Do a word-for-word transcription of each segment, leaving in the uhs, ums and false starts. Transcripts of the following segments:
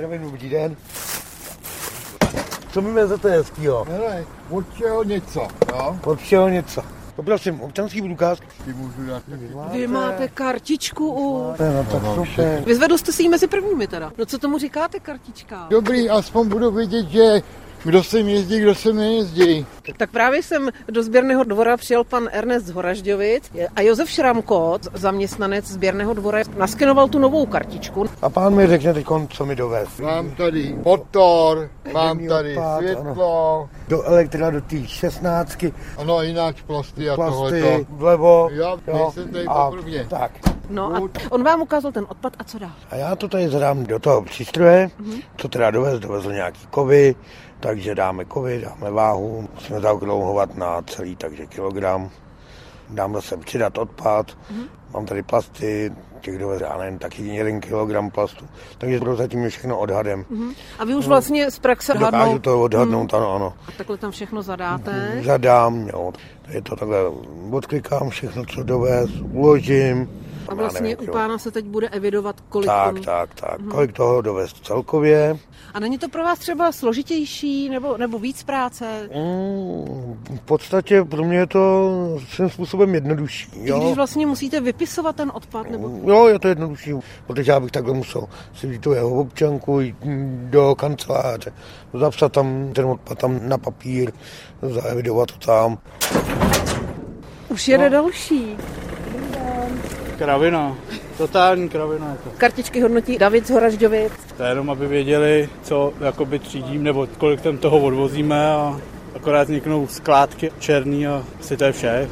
Dobrý den. Co mi vezete hezkýho? Hele, od čeho něco, jo? Od všeho něco. Poprosím občanský průkaz. Ty můžu dát. Vy máte kartičku u... No, tak super. Vyzvedl jste si ji mezi prvními teda. No co tomu říkáte kartička? Dobrý, aspoň budu vidět, že kdo sem jezdí, kdo sem nejezdí. Tak právě jsem do sběrného dvora přijel pan Ernest z Horažďovic a Josef Šramko, zaměstnanec sběrného dvora, naskenoval tu novou kartičku. A pán mi řekne teď, co mi dovez. Mám tady motor, mám tady odpad, světlo, ano. Do elektra, do té šestnáctky. ano, jinak plasty a Plasty, tohleto. vlevo. Já nejsem tady poprvně. Tak. No a on vám ukázal ten odpad a co dál? A já to tady zadám do toho přístroje, mm-hmm. co teda dovez, dovezl nějaký kovy, takže dáme kovy, dáme váhu, musíme zaokrouhlovat na celý, takže kilogram. Dám zase přidat odpad, mm-hmm. mám tady plasty, těch dovez, já nevím, taky jeden kilogram plastu, takže to zatím je všechno odhadem. Mm-hmm. A vy už vlastně z praxe Dokážu odhadnou? to odhadnout, mm. ano, ano. A takhle tam všechno zadáte? Zadám, jo, je to takhle, odklikám všechno, co dovez, uložím. A vlastně nevím, u jo. pána se teď bude evidovat, kolik Tak, on... tak, tak, Mhm. kolik toho dovez celkově. A není to pro vás třeba složitější nebo, nebo víc práce? Mm, v podstatě pro mě je to svým způsobem jednodušší. Jo? I když vlastně musíte vypisovat ten odpad? Nebo... Jo, je to jednodušší, protože já bych takhle musel si vzít tu jeho občanku, jít do kanceláře, zapsat tam ten odpad tam na papír, zaevidovat to tam. Už jede no. další. Kravina, totální kravina je to. Kartičky hodnotí David z Horažďovic. To je jenom, aby věděli, co jakoby třídím, nebo kolik tam toho odvozíme a akorát vzniknou skládky černý a si to je vše.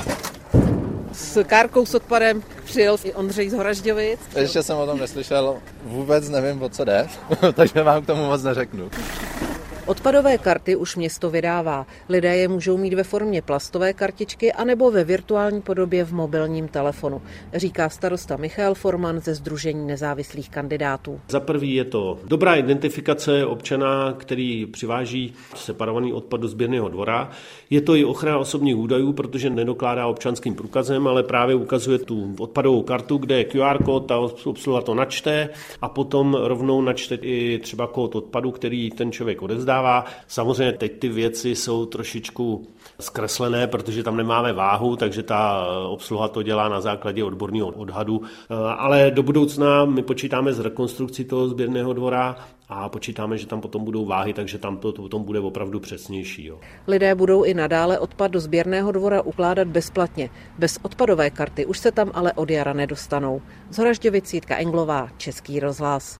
S kárkou s odpadem přijel i Ondřej z Horažďovic. Ještě jsem o tom neslyšel, vůbec nevím, o co jde, takže vám k tomu moc neřeknu. Odpadové karty už město vydává. Lidé je můžou mít ve formě plastové kartičky anebo ve virtuální podobě v mobilním telefonu, říká starosta Michal Forman ze Sdružení nezávislých kandidátů. Za prvý je to dobrá identifikace občana, který přiváží separovaný odpad do sběrného dvora. Je to i ochrana osobních údajů, protože nedokládá občanským průkazem, ale právě ukazuje tu odpadovou kartu, kde je Q R kód, ta obsluha to načte a potom rovnou načte i třeba kód odpadu, který ten člověk odezdá. Samozřejmě teď ty věci jsou trošičku zkreslené, protože tam nemáme váhu, takže ta obsluha to dělá na základě odborného odhadu. Ale do budoucna my počítáme s rekonstrukcí toho sběrného dvora a počítáme, že tam potom budou váhy, takže tam to potom bude opravdu přesnější. Jo. Lidé budou i nadále odpad do sběrného dvora ukládat bezplatně. Bez odpadové karty už se tam ale od jara nedostanou. Z Horažďovic Jitka Englová, Český rozhlas.